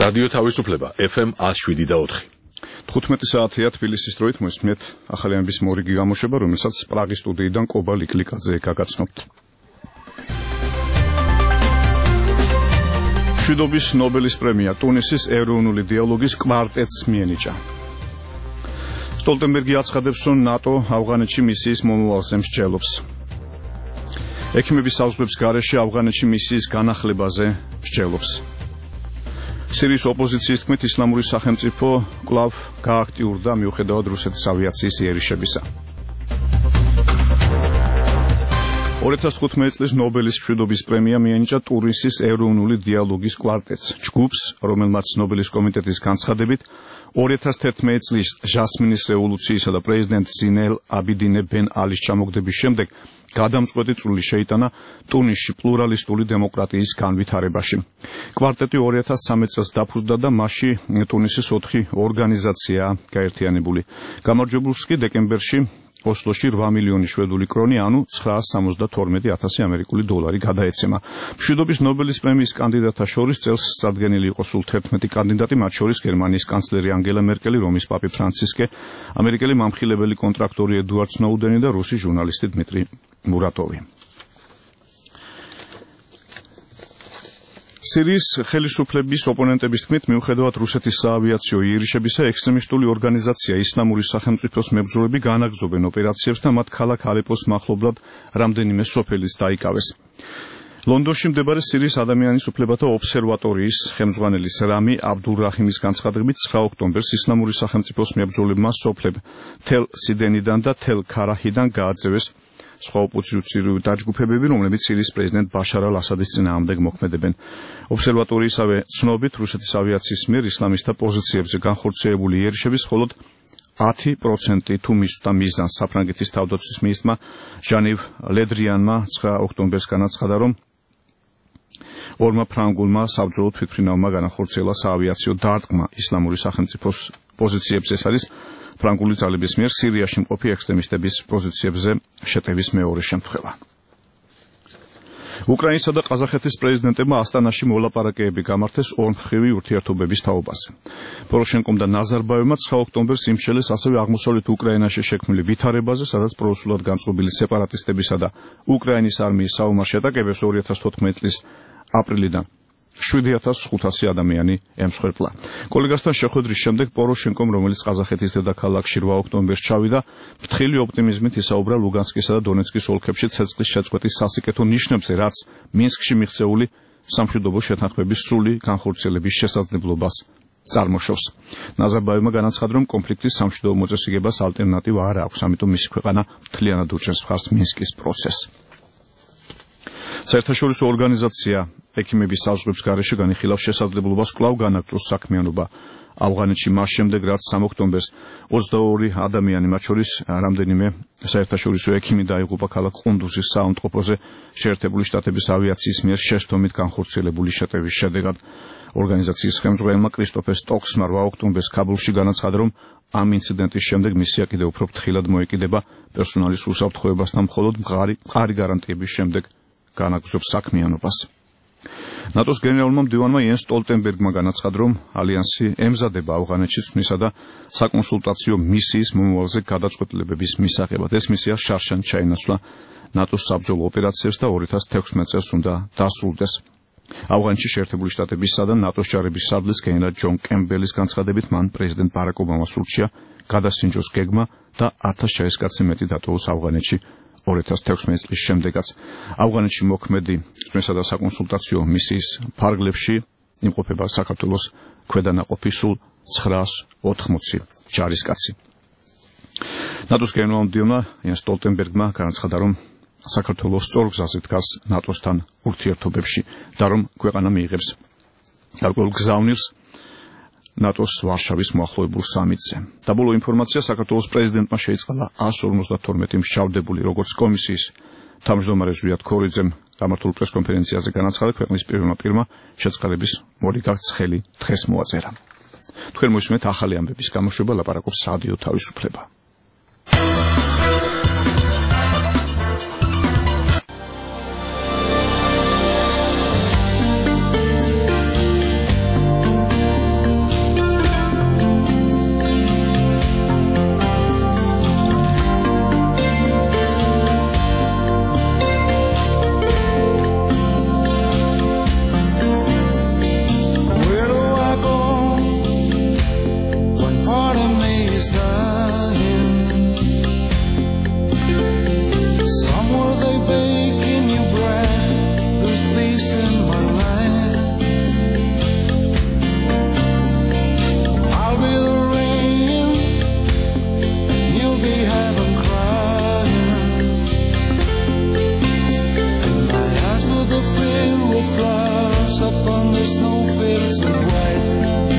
რადიო თავისუფლება FM 107.4. 15 საათია თბილისის დროით მოსმენთ ახალი ამბის მორიგი გამოშვება, რომელსაც პრაღის სტუდიიდან კობა ლიკლიკაძე გაგაცნობთ. მშვიდობის ნობელის პრემია ტუნისის ეროვნული დიალოგის კვარტეტს მიენიჭა. სტოლტენბერგი აცხადებს, რომ ნატო ავღანეთში მისიის მომავალზე მსჯელობს. ექიმების საზღვრების გარეშე ავღანეთში მისიის განახლებაზე მსჯელობს. სირიის ოპოზიციის თქმით, ისლამური სახელმწიფო კვლავ გააქტიურდა მიუხედავად რუსეთის ავიაციის იერიშებისა. 2015 წლის ნობელის მშვიდობის პრემია მიენიჭა ტუნისის ეროვნული დიალოგის კვარტეტს, ჯგუფს, რომელმაც ნობელის კომიტეტის განცხადებით 2011 წლის ჟასმინის რევოლუციისა და პრეზიდენტ ზინელ აბიდინე ბენ ალის ჩამოგდების შემდეგ გადამწყვეტი წვლილი შეიტანა ტუნისში პლურალისტული დემოკრატიის განვითარებაში. კვარტეტი 2013 წელს დაფუძნდა და მასში ტუნისის 4 ორგანიზაციაა გაერთიანებული. გამარჯვებულს კი დეკემბერში ოსლოში 8 მილიონი შვედური კრონი, ანუ 972,000 ამერიკული დოლარი გადაეცემა. მშვიდობის ნობელის პრემიის კანდიდატთა შორის წელს წარდგენილი იყო სულ 11 კანდიდატი, მათ შორის გერმანიის კანცლერი ანგელა მერკელი, რომის პაპი ფრანცისკე, ამერიკელი მამხილებელი კონტრაქტორი ედუარდ სნოუდენი და რუსი ჟურნალისტი დმიტრი მურატოვი. სირიის ხელისუფლების ოპონენტების თქმით, მიუხედავად რუსეთის საავიაციო იერიშებისა, ექსტრემისტული ორგანიზაცია ისლამური სახელმწიფოს მებრძოლები განაგრძობენ ოპერაციებს და მათ ქალაქ ალეპოს მახლობლად რამდენიმე სოფელიც დაიკავეს. ლონდონში მდებარე სირიის ადამიანის უფლებათა ობსერვატორიის ხელმძღვანელი რამი აბდულრაჰიმის განცხადებით 9 ოქტომბერს ისლამური სახელმწიფოს მებრძოლებმა სოფლებ თელ სიდენიდან და თელ ქარაჰიდან გააძევეს სხვა ოპოზიციური დაჯგუფებები, რომლებიც სირიის პრეზიდენტ ბაშარ ალ-ასადის წინააღმდეგ მოქმედებენ. ობსერვატორიისავე ცნობით, რუსეთის ავიაციის მიერ ისლამისტთა პოზიციებზე განხორციელებული იერიშების მხოლოდ 10% თუ მისვთა მიზანს. საფრანგეთის თავდაცვის მინისტრმა ჟანივ ლედრიანმა 9 ოქტომბერს განაცხადა, რომ ორმა ფრანგულმა საბრძოლო ფიქრინავმა განახორციელა საავიაციო დარტყმა ისლამური სახელმწიფოს პოზიციებზე. ეს არის ფრანგული ძალების მიერ სირიაში მყოფი ექსტრემისტების პოზიციებზე შეტევის მეორე შემთხვევა. უკრაინისა და ყაზახეთის პრეზიდენტებმა ასტანაში მოლაპარაკებები გამართეს ორმხრივი ურთიერთობების თაობაზე. პოროშენკომ და ნაზარბაევმა 9 ოქტომბერს იმსჯელეს ასევე აღმოსავლეთ უკრაინაში შექმნილი ვითარებაზე, სადაც პრორუსულად განწყობილი სეპარატისტებისა და უკრაინის არმიის საომარ შეტაკებებს 2014 წლის ապრილიდან 7500 ადამიანი ემსხვერპლა. კოლეგასთან შეხვედრის შემდეგ პოროშენკომ, რომელიც ყაზახეთის დედაქალაქში 8 ოქტომბერს ჩავიდა, ფრთხილი ოპტიმიზმით ისაუბრა ლუგანსკისა და დონეცკის ოლქებში ცეცხლის შეწყვეტის სასიკეთო ნიშნებზე, რაც მინსკში მიღწეული სამშვიდობო შეთანხმების სრული განხორციელების შესაძლებლობას წარმოშობს. ნაზარბაევმა განაცხადა, რომ კონფლიქტის სამშვიდობო მოწესრიგებას ალტერნატივა არ აქვს, ამიტომ მისი ქვეყანა მთლიანად უჭერს მხარს მინსკის პროცესს. საერთაშორისო ორგანიზაცია ექიმების საზღვრების გარეშე განიხილავს შესაძლებლობას კვლავ განაგრძოს საქმიანობა ავღანეთში მას შემდეგ, რაც 3 ოქტომბერს 22 ადამიანი, მათ შორის რამდენიმე საერთაშორისო ექიმი დაიღუპა ქალაქ ყუნდუზის საავადმყოფოზე შეერთებული შტატების ავიაციის მიერ შეცდომით განხორციელებული შეტევის შედეგად. ორგანიზაციის ხელმძღვანელმა კრისტოფერ სტოქსმა 8 ოქტომბერს ქაბულში განაცხადა, რომ ამ ინციდენტის შემდეგ მისია კიდევ უფრო ფრთხილად მოეკიდება პერსონალის უსაფრთხოებასთან, მხოლოდ მყარი გარანტიების შემდეგ განაგრძობს საქმიანობას. ნატოს გენერალურმა მდივანმა იენს სტოლტენბერგმა განაცხადა, რომ ალიანსი ემზადება ავღანეთში ცვნისა და საკონსულტაციო მისიის მომავალზე გადაწყვეტილებების მისაღებად. ეს მისია შარშან ჩაინაცვლა ნატოს საბრძოლო ოპერაციებს და 2016 წელს უნდა დასრულდეს. ავღანეთში შეერთებული შტატებისა და ნატოს ჯარების სარდლის გენერალ ჯონ კემბელის განცხადებით, მან პრეზიდენტ ბარაკ ობამას ურჩია გადასინჯოს გეგმა და 1000 ჯარისკაცი მეტი დატოვოს ავღანეთში 2016 წლის შემდეგაც. ავღანეთში მოქმედი ცნისა და საკონსულტაციო მისიის ფარგლებში იმყოფება საქართველოს ქვედანაყოფი სულ 980 ჯარისკაცი. ნატოს გენერალურმა მდივანმა იენს სტოლტენბერგმა განაცხადა, რომ საქართველოს სწორ გზაზე დგას ნატოსთან ურთიერთობებში და რომ ქვეყანა მიიღებს გარკვეულ გზავნილს ნატოს ვარშავის მოახლოებულ სამიტზე. საბოლოო ინფორმაცია, საქართველოს პრეზიდენტმა შეიწყალა 152 მსჯავრდებული, როგორც კომისიის თავმჯდომარე ზვიად ქორიძემ გამართულ პრესკონფერენციაზე განაცხადა, ქვეყნის პირველმა პირმა შეწყალების მორიგად ცხელი დღეს მოაწერა. თქვენ მოსმენთ ახალი ამბების გამოშვება, ლაპარაკობს რადიო თავისუფლება. up on the snowfields of white.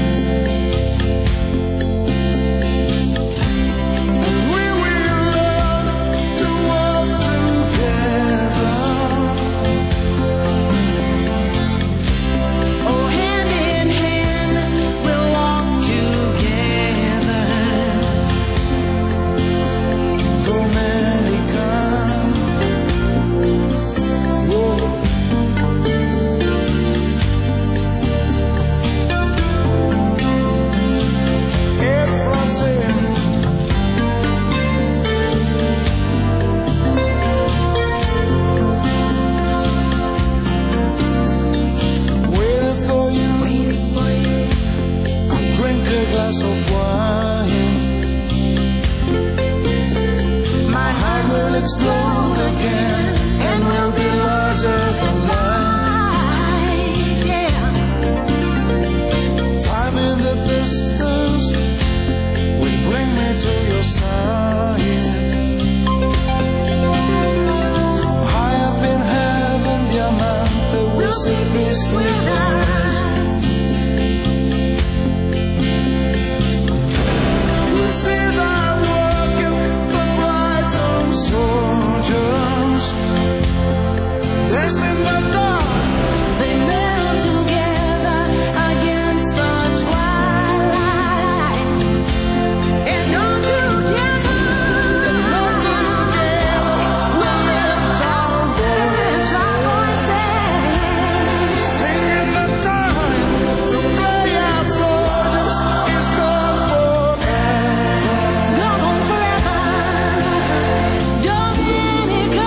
And we will learn to walk together. Oh, hand in hand, we'll walk together. Dominica. Whoa. Glass of wine, my heart will explode again, and will be larger than life. Yeah. Time in the distance will bring me to your side. From high up in heaven, Diamante will see peace with us. See that working the bright and soldiers, dancing the dark. They knelt together against the twilight, and all together we'll lift our voices, Singing the time to play out soldiers is gone forever. gone forever. Dominica.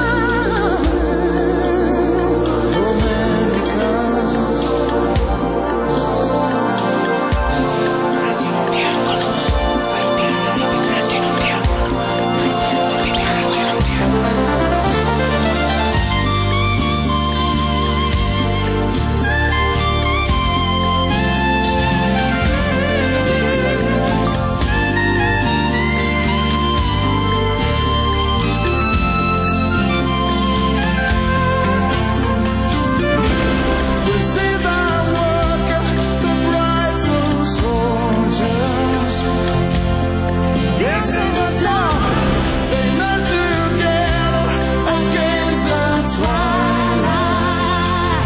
We see that working the bright and soldiers, dancing the dark. They knelt together against the twilight.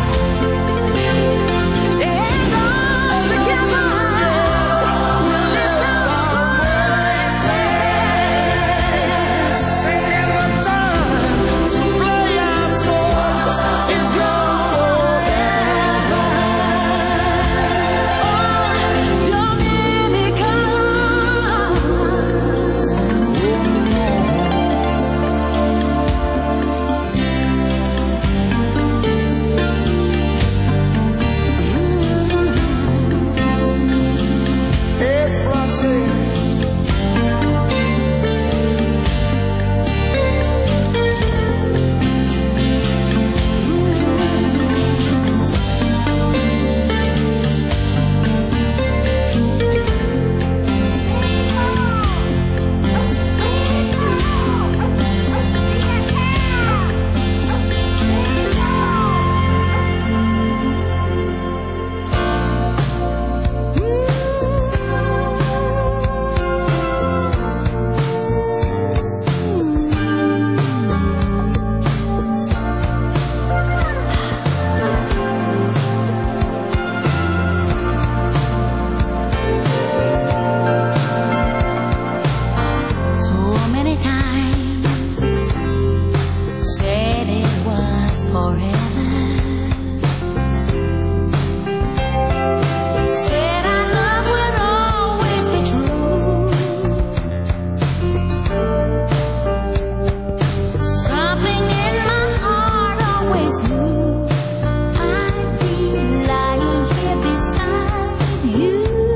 And all together we'll lift our voices, Singing the time to play out soldiers is gone forever. Dominica. Hey, Francie. So many times said it was forever. Said our love would always be true. Something in my heart always knew I'd be lying here beside you.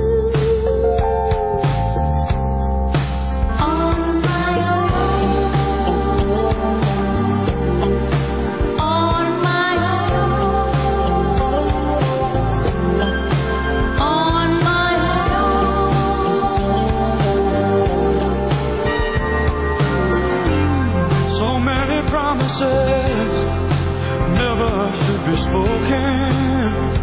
On my own, on my own, on my own. So many promises never should be spoken.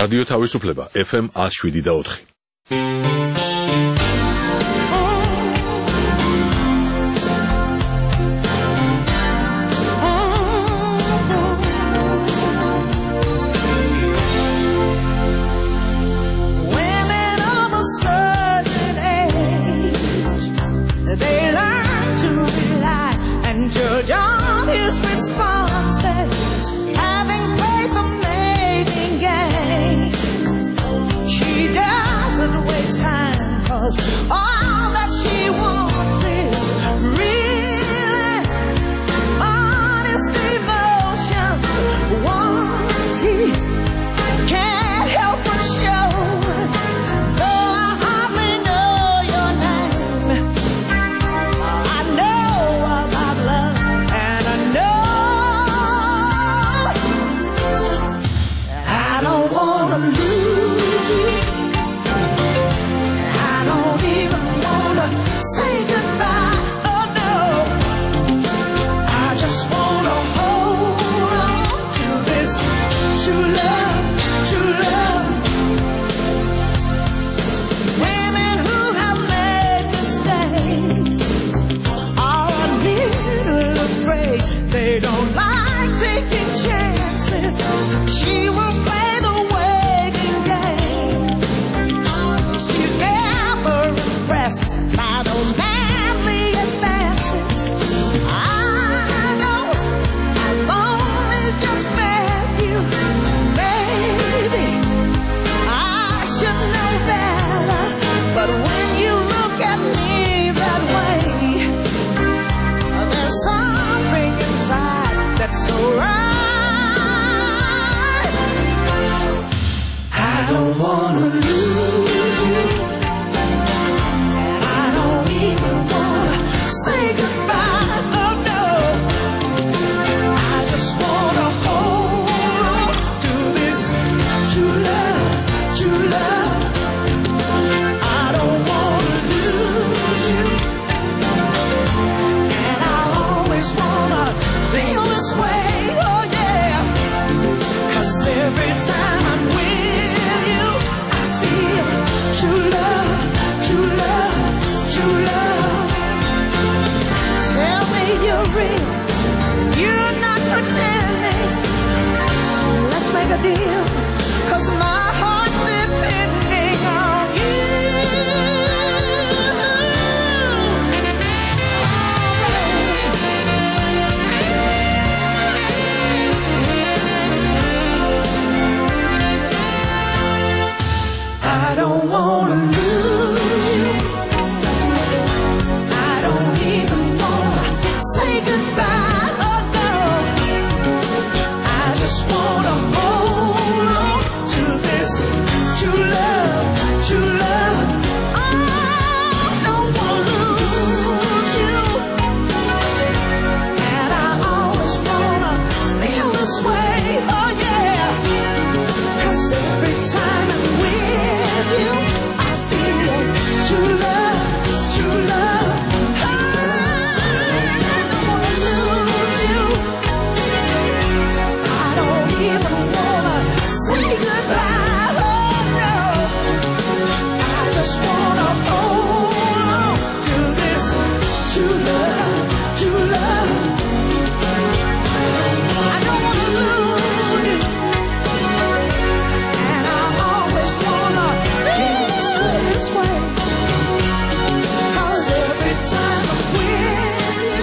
რადიო თავისუფლება FM 107.4. All that she wants is really honest emotion. What he can't help but show. Though I hardly know your name, I know about love, and I know I don't wanna lose you. Say goodbye, oh no. I just wanna hold on to this true love, true love. Women who have made mistakes are a little afraid. They don't like taking chances. She will play the waiting game. She's never impressed by those manly advances. I know I've only just met you. Maybe I should know better, but when you look at me that way, there's something inside that's so right. I don't wanna lose you. Say goodbye, oh no. I just wanna hold on to this true love, true love. I don't wanna lose you, and I always wanna feel this way, oh yeah. 'Cause every time I'm with you, I feel true love, true love, true love. Tell me you're real, you're not pretending. Let's make a deal, 'cause my heart's depending on you. I don't wanna lose you. I don't even say goodbye, oh no. I just wanna hold on to this true love, true love. I don't wanna lose you, and I always wanna feel this way, oh yeah. 'Cause every time I'm with you, I feel true love, true love. Say goodbye, oh no. I just wanna hold on to this true love, true love. I don't wanna lose you, and I always wanna feel this way. 'Cause every time I'm with you,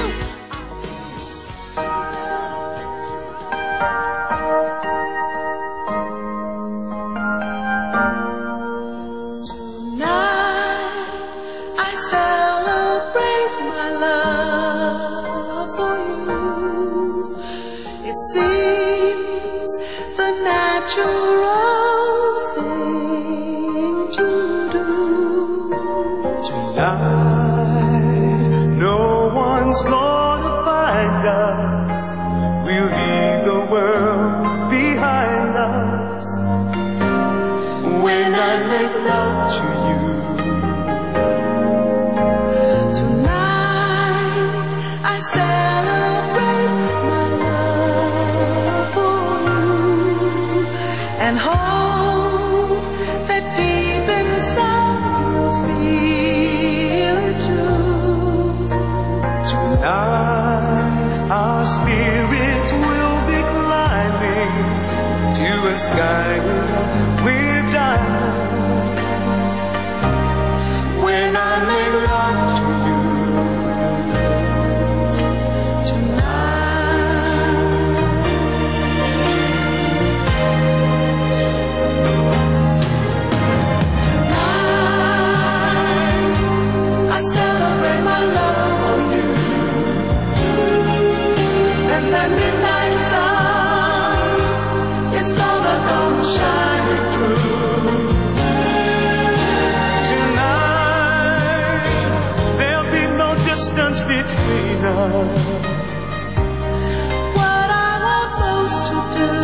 no one's gonna find us. We'll leave the world behind us. When I make love to you, tonight I celebrate my love for you and hold that deep inside you feel it too. Tonight our spirits will be climbing to a sky with diamonds. When I make love to you tonight, I celebrate my love for you, and that midnight sun is gonna come shining through. tonight there'll be no distance between us. What I want most to do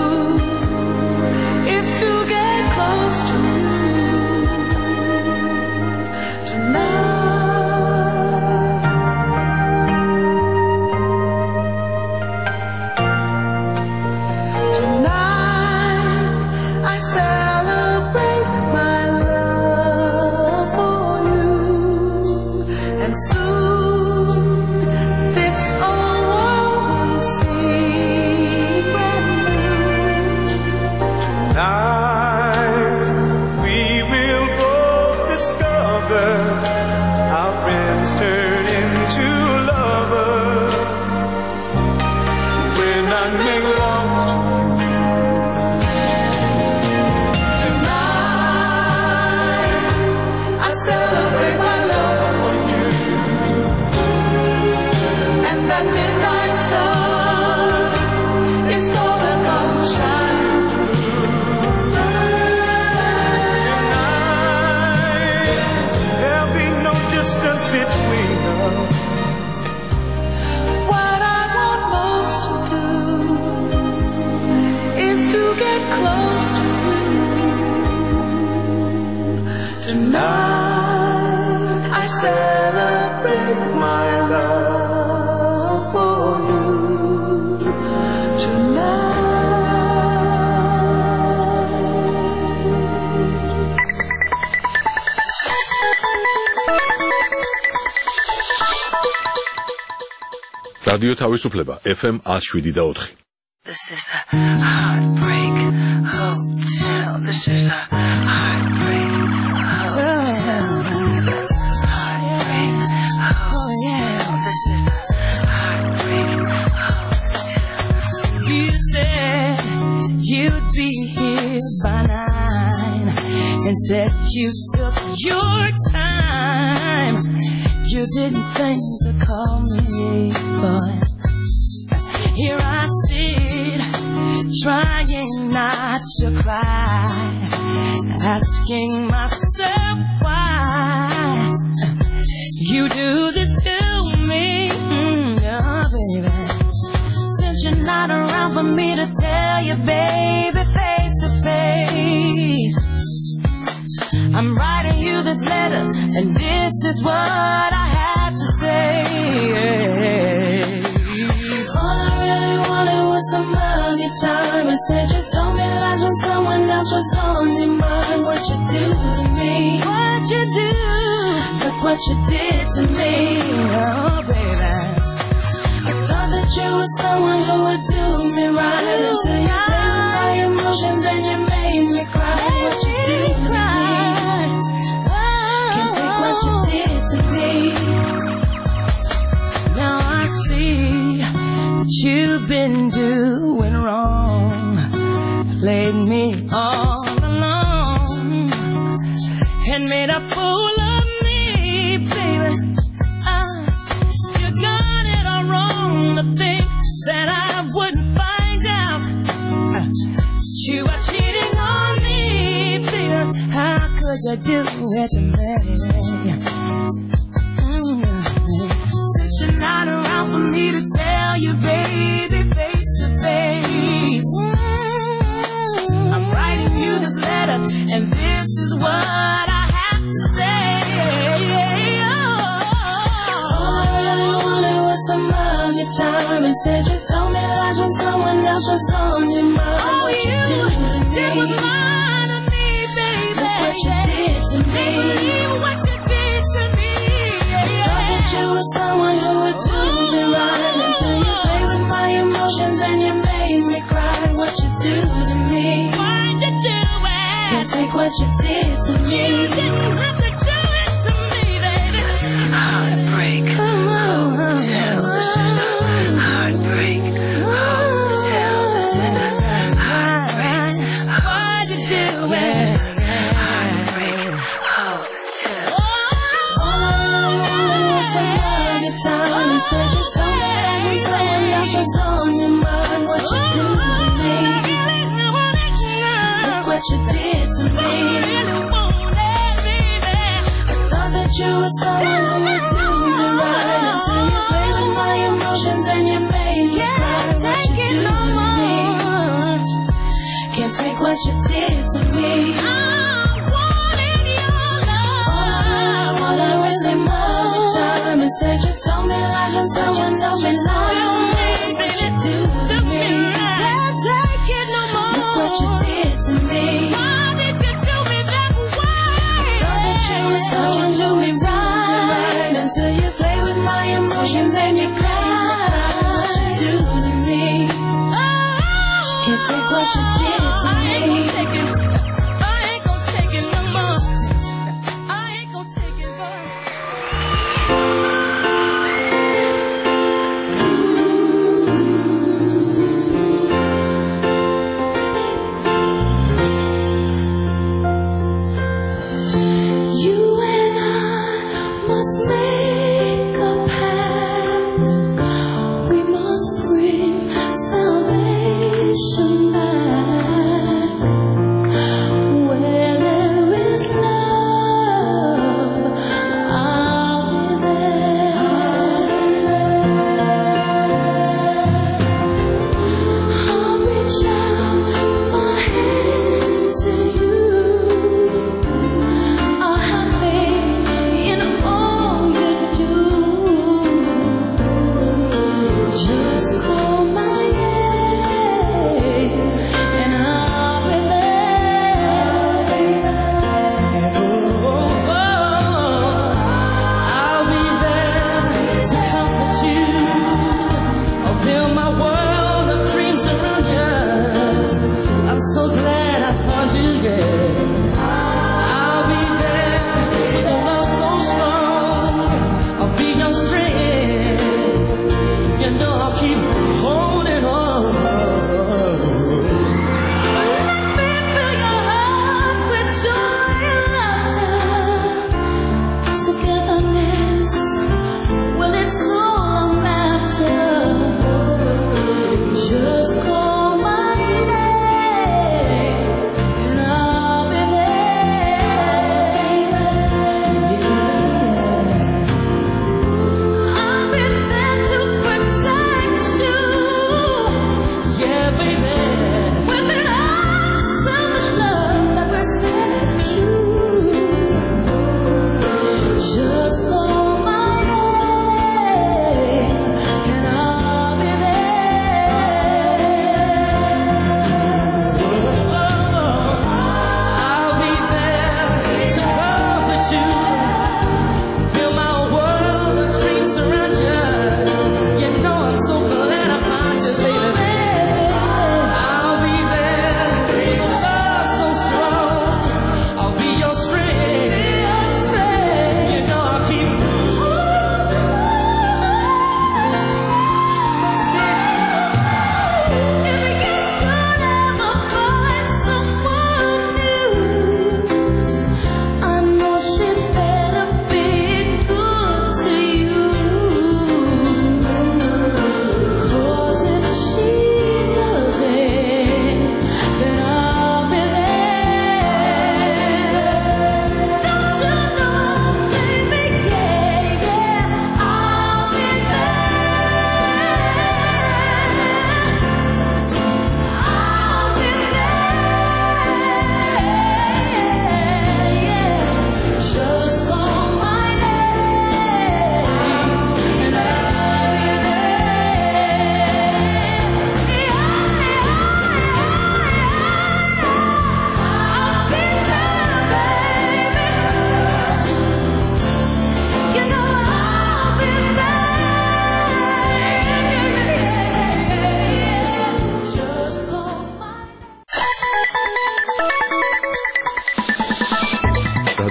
is to get close to you tonight. Tonight I celebrate my love for you, and soon this whole world will see brand new. Tonight we will both discover our friends turn into lovers. When I make love to you Tonight I celebrate my love for you, and that midnight sun is gonna come shining through. tonight, there'll be no distance between us. What I want most to do is to get close to you tonight. I celebrate my love for you tonight. რადიო თავისუფლება FM 107.4. This is the Heartbreak Hotel. This is the Heartbreak Hotel. Heartbreak Hotel. This is the Heartbreak Hotel. You said you'd be here by 9. Instead you took your time. You didn't think to call me, but here I sit, trying not to cry, asking myself why you do this to me, oh baby. Since you're not around for me to tell you, baby, face to face, I'm writing you this letter, and this is what I have to say. All I really wanted was some of your time. Instead you told me lies when someone else was on your mind. What you do to me? What you do? Look what you did to me, oh baby. I thought that you were someone who would do me right, until you played my emotions and you made me cry. What you do to me? Can't take what you did to me. Now I see you've been doing wrong, played me all along, and made a fool of me, baby. You got it all wrong to think that I wouldn't find out. You are cheating on me, baby. How could you do it to me? Since you're not around for me to tell you, baby, face to face, I'm writing you this letter, and this is what I have to say. All I really wanted was some of your time. Instead you told me lies when someone else was on your mind. What you do to me? It was mine to me, baby. did to me. You didn't have to do it to me, baby. Heartbreak Hotel. This is the Heartbreak Hotel. This is the Heartbreak Hotel. Why'd you do it? Heartbreak Hotel. Time. Instead you told me every time nothing's on your mind. What you do to me? Look what you did to me. I thought that you were someone who would do me right.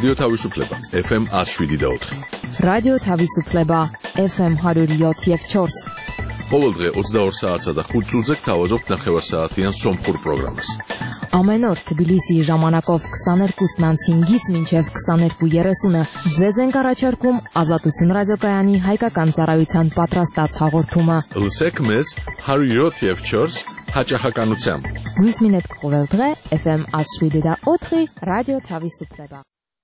რადიო თავისუფლება FM 107.4. რადიო თავისუფლება FM 107.4. ყოველდღე 22 საათსა და 5 წუთზე გთავაზობთ ნახევარსაათიან სომხურ პროგრამას. Ամեն օր Թբիլիսի ժամանակով 22:05-ից մինչև 22:30-ը ձեզ ենք առաջարկում Ազատություն ռադիոկայանի հայկական ծառայության պատրաստած հաղորդումը։ Լսեք մեզ 107.4 հաճախականությամբ։ Գույսմինետ ყოვելդღე FM 107.4 ռադիո თავისუფლება։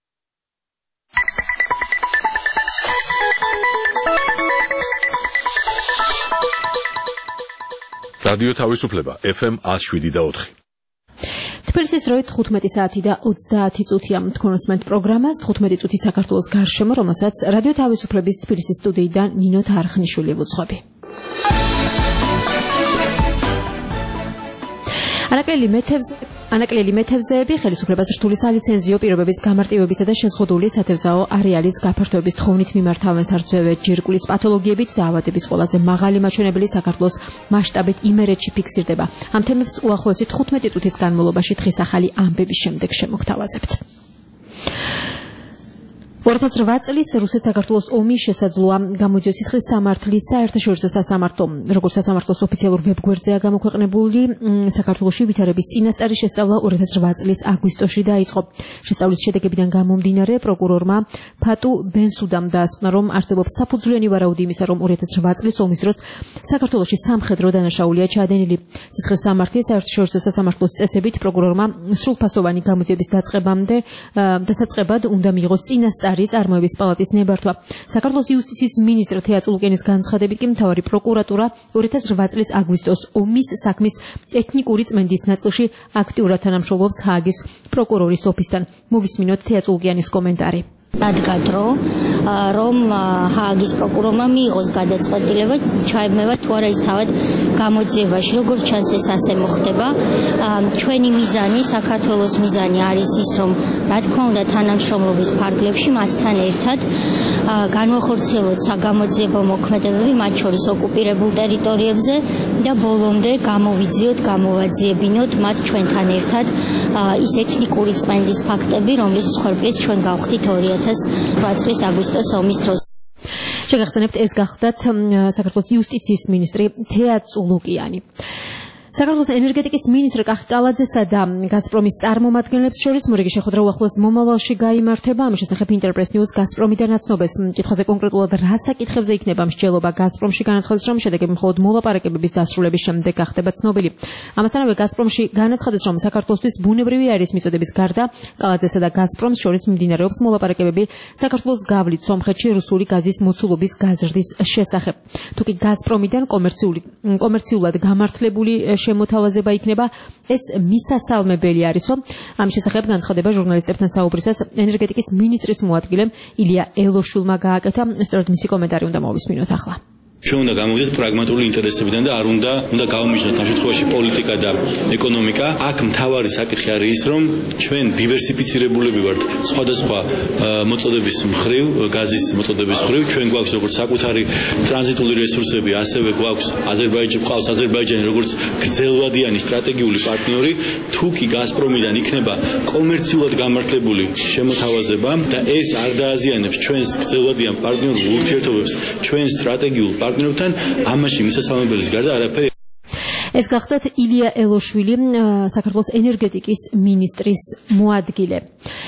რადიო თავისუფლება FM 107.4. თბილისის დროით 15 საათი და 30 წუთია თქვენოსმენთ პროგრამას 15 წუთი საქართველოს გარშემო, რომელსაც რადიო თავისუფლების თბილისის სტუდიიდან ნინო თარხნიშვილი ვუძღვები. ანაკლელი მეთევზეები ხელისუფლებას რთული სალიცენზიო პირობების გამარტივებისა და შეზღუდული სათევზაო არეალის გაფართოების თხოვნით მიმართავენ სარწმუნოებრივი ჯირკვლის პათოლოგიებით და ავადების ყველაზე მაღალი მაჩვენებელი საქართველოს მასშტაბით იმერეთში ფიქსირდება. ამ თემებს უახლოესი 15 წუთის განმავლობაში დღის ახალი ამბების შემდეგ შემოგთავაზებთ. 2008 წლის რუსეთ-საქართველოს ომის შესაძლოა გამოიძიოს სისხლის სამართლის საერთაშორისო სასამართლო, როგორც სასამართლოს ოფიციალურ ვებგვერდზეა გამოქვეყნებული, საქართველოში ვითარების წინასწარი შესწავლა 2008 წლის აგვისტოში დაიწყო. შესწავლის შედეგებიდან გამომდინარე, პროკურორმა ფატუ ბენსუდამ დაასკვნა, რომ არსებობს საფუძვლიანი ვარაუდი იმისა, რომ 2008 წლის ომის დროს საქართველოში სამხედრო დანაშაულია ჩაადენილი. სისხლის სამართლის საერთაშორისო სასამართლოს წესებით პროკურორმა სრულფასოვანი გამოძიების დასაწყებად უნდა მიიღოს წინასწარი წარმოების პალატის ნებართვა. საქართველოს იუსტიციის მინისტრ თეა წულუკიანის განცხადებით კი მთავარი პროკურატურა 2008 წლის აგვისტოს ომის საქმის ეთნიკური წმენდის ნაწილში აქტიურად თანამშრომლობს ჰააგის პროკურორის ოფისთან. მოვისმინოთ თეა წულუკიანის კომენტარი. რადგან რომ ჰააგის პროკურორმა მიიღოს გადაწყვეტილება ჩაებმევა თუ არა ის თავად გამოძიებაში. როგორც ჩანს, ეს ასე მოხდება. ჩვენი მიზანი, საქართველოს მიზანი არის ის, რომ რა თქმა უნდა თანამშრომლობის ფარგლებში მათთან ერთად განვახორციელოთ საგამოძიებო მოქმედებები, მათ შორის ოკუპირებულ ტერიტორიებზე და ბოლომდე გამოვაძიებინოთ მათ ჩვენთან ერთად ის ეთნიკური წმენდის ფაქტები, რომლის მსხვერპლიც ჩვენ გავხდით 2008 წლის აგვისტოს ომის დროს. შეგახსენებთ, ეს გახლდათ საქართველოს იუსტიციის მინისტრი თეა წულუკიანი. საქართველოს ენერგეტიკის მინისტრ კახი კალაძესა და გაზპრომის წარმომადგენლებს შორის მორიგი შეხვედრა უახლოეს მომავალში გაიმართება. ამის შესახებ ინტერპრეს ნიუს გაზპრომიდან აცნობს. კითხვაზე კონკრეტულად რა საკითხებზე იქნება მსჯელობა გაზპრომში განაცხადეს, რომ შედეგები მხოლოდ მოლაპარაკებების დასრულების შემდეგ გახდება ცნობილი. ამასთანავე გაზპრომში განაცხადეს, რომ საქართველოსთვის ბუნებრივი არის მიწოდების გარდა კალაძესა და გაზპრომს შორის მიმდინარეობს მოლაპარაკებები საქართველოს გავლით სომხეთში რუსული გაზის მოცულობის გაზრდის შესახებ. თუკი გაზპრომიდან კომერციულად გამართლებული შემოთავაზება იქნება, ეს მისასალმებელი არისო. ამის შესახებ განცხადება ჟურნალისტებთან საუბრისას ენერგეტიკის მინისტრის მოადგილემ ილია ელოშულმა გააკეთა. სწორედ მისი კომენტარი უნდა მოვისმინოთ ახლა. ჩვენ უნდა გამოვიდეთ პრაგმატული ინტერესებიდან და არ უნდა გავუმიჯნოთ ამ შემთხვევაში პოლიტიკა და ეკონომიკა. აქ მთავარი საკითხი არის ის, რომ ჩვენ დივერსიფიცირებულები ვართ სხვადასხვა მოწოდების მხრივ, გაზის მოწოდების მხრივ. ჩვენ გვაქვს როგორც საკუთარი ტრანზიტული რესურსები, ასევე გვაქვს აზერბაიჯანი როგორც გრძელვადიანი სტრატეგიული პარტნიორი. თუ კი გაზპრომიდან იქნება კომერციულად გამართლებული შემოთავაზება და ეს არ დააზიანებს ჩვენს გრძელვადიან პარტნიორულ ურთიერთობებს, ჩვენს სტრატეგიულ პარტნიორთან, ამაში მისასალმებელის გარდა არაფერი. ეს გახლდათ ილია ელოშვილი, საქართველოს ენერგეტიკის მინისტრის მოადგილე.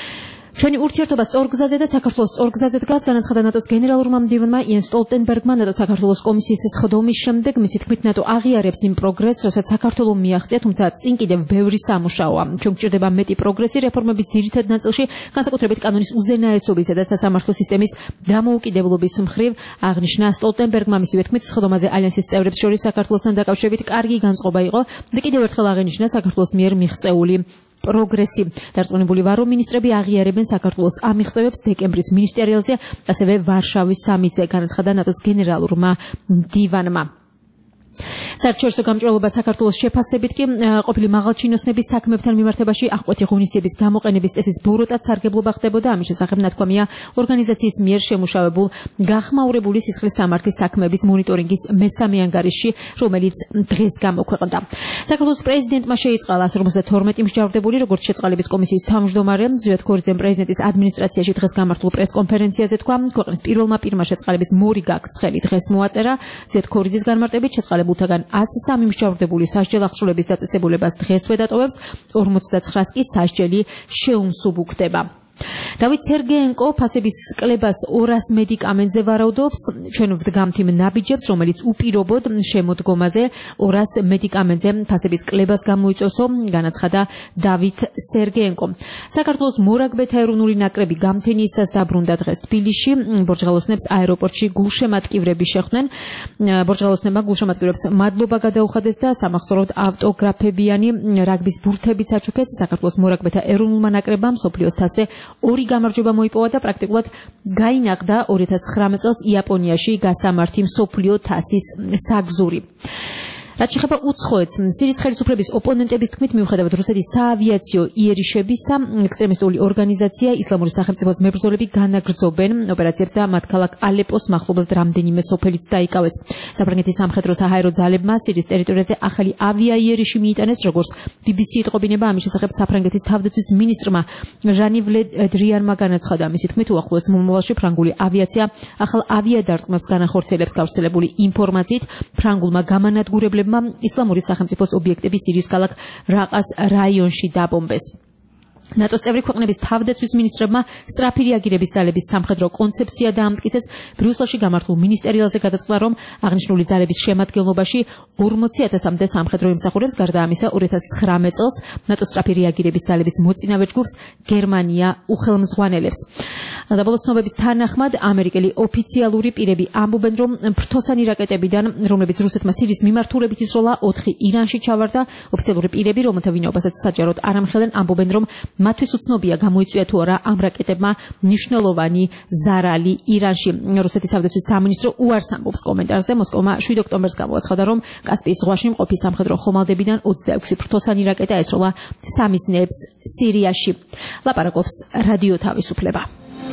ჩვენი ურთიერთობა სწორგზაზე და საქართველოს სწორგზაზე დგას, განაცხადა ნატოს გენერალურმა მდივანმა იენს სტოლტენბერგმა ნატოს საქართველოს კომისიის სხდომის შემდეგ. მისი თქმით, ნატო აღიარებს იმ პროგრესს, რასაც საქართველომ მიაღწია, თუმცა წინ კიდევ ბევრი სამუშაოა. ჩვენ გვჭირდება მეტი პროგრესი რეფორმების ძირითად ნაწილში, განსაკუთრებით კანონის უზენაესობისა და სასამართლო სისტემის დამოუკიდებლობის მხრივ, აღნიშნა სტოლტენბერგმა. მისივე თქმით, სხდომაზე ალიანსის წევრებს შორის საქართველოსთან დაკავშირებით კარგი განწყობა იყო და კიდევ ერთხელ აღინიშნა საქართველოს მიერ მიღწეული პროგრესი. დარწმუნებული ვარ, რომ მინისტრები აღიარებენ საქართველოს ამ მიღწევებს დეკემბრის მინისტერიალზე, ასევე ვარშავის სამიტზე, განაცხადა ნატოს გენერალურმა მდივანმა. საერთაშორისო გამჭვირვალობა საქართველოს შეფასებით კი ყოფილი მაღალჩინოსნების საქმებთან მიმართებაში აღკვეთი ღონისძიების გამოყენების წესის ბოროტად სარგებლობა ხდებოდა. ამის შესახებ ნათქვამია ორგანიზაციის მიერ შემუშავებულ გახმაურებული სისხლის სამართლის საქმეების მონიტორინგის მესამე ანგარიშში, რომელიც დღეს გამოქვეყნდა. საქართველოს პრეზიდენტმა შეიწყალა 152 მსჯავრდებული, როგორც შეწყალების კომისიის თავმჯდომარე ზვიად ქორიძემ პრეზიდენტის ადმინისტრაციაში დღეს გამართულ პრესკონფერენციაზე თქვა, ქვეყნის პირველმა პირმა შეწყალების მორიგ გაქცხელი დღეს მოაწერა. ზვიად ქორიძის განმარტებით შეწყალებულთაგან 103 მსჯავრდებული სასჯელ აღსრულების დაწესებულებას დღესვე დატოვებს, 49-ს კი სასჯელი შეუმსუბუქდება. დავით სერგეენკო ფასების კლებას 200 მედიკამენტზე ვარაუდობს. ჩვენ ვდგამთ იმ ნაბიჯებს, რომელიც უპირობოდ შემოდგომაზე 200 მედიკამენტზე ფასების კლებას გამოიწვევსო, განაცხადა დავით სერგეენკო. საქართველოს მორაგბეთა ეროვნული ნაკრები გამთენიისას დაბრუნდა დღეს თბილისში. ბორჯღალოსნებს აეროპორტში გულშემატკივრები შეხვდნენ. ბორჯღალოსნებმა გულშემატკივრებს მადლობა გადაუხადეს და სამახსოვროდ ავტოგრაფებიანი რაგბის ბურთებიც აჩუქეს. საქართველოს მორაგბეთა ეროვნულმა ნაკრებამ მსოფლიოს თასზე 2 გამარჯვება მოიპოვა და პრაქტიკულად გაინაღდა 2019 წელს იაპონიაში გასამართი მსოფლიო თასის საგზური. რაც შეეხება უცხოეთს, სირიის ხელისუფლების ოპონენტების თქმით, მიუხედავად რუსეთის საავიაციო იერიშებისა, ექსტრემისტული ორგანიზაცია ისლამური სახელმწიფოს მებრძოლები განაგრძობენ ოპერაციებს და მათ ქალაქ ალეპოს მახლობლად რამდენიმე სოფელიც დაიკავეს. საფრანგეთის სამხედრო-საჰაერო ძალებმა სირიის ტერიტორიაზე ახალი ავიაიერიში მიიტანეს, როგორც BBC იტყობინება. ამის შესახებ საფრანგეთის თავდაცვის მინისტრმა ჟანი ვლე დრიანმა განაცხადა. მისი თქმით, უახლოეს მომავალში ფრანგული ავიაცია ახალ ავიადარტყმებს განახორციელებს. გავრცელებული ინფორმაციით, ფრანგულმა გამანადგურებლებმა ისლამური სახელმწიფოს ობიექტები სირიის ქალაქ რაყას რაიონში დაბომბეს. ნატოს წევრი ქვეყნების თავდაცვის მინისტრებმა სწრაფი რეაგირების ძალების სამხედრო კონცეფცია დაამტკიცეს. ბრიუსელში გამართულ მინისტერიალზე გადაწყდა, რომ აღნიშნული ძალების შემადგენლობაში 40,000-მდე სამხედრო ემსახურებს. გარდა ამისა, 2019 წელს ნატოს სწრაფი რეაგირების ძალების მოწინავე ჯგუფს გერმანია უხელმძღვანელებს. დაბოლოს ცნობების თანახმად, ამერიკელი ოფიციალური პირები ამბობენ, რომ ფრთოსანი რაკეტებიდან, რომლებიც რუსეთმა სირიის მიმართულებით ისროლა, 4 ირანში ჩავარდა. ოფიციალური პირები, რომელთა ვინაობასაც საჯაროდ არ ამხელენ, ამბობენ, რომ მათთვის უცნობია გამოიწვია თუ არა ამ რაკეტებმა მნიშვნელოვანი ზარალი ირანში. რუსეთის თავდაცვის სამინისტრო უარს ამბობს კომენტარზე. მოსკოვმა 7 ოქტომბერს გამოაცხადა, რომ კასპიის ზღვაში მყოფი სამხედრო ხომალდებიდან 26 ფრთოსანი რაკეტა ესროლა სამიზნეებს სირიაში. ლაპარაკობს რადიო თავისუფლება.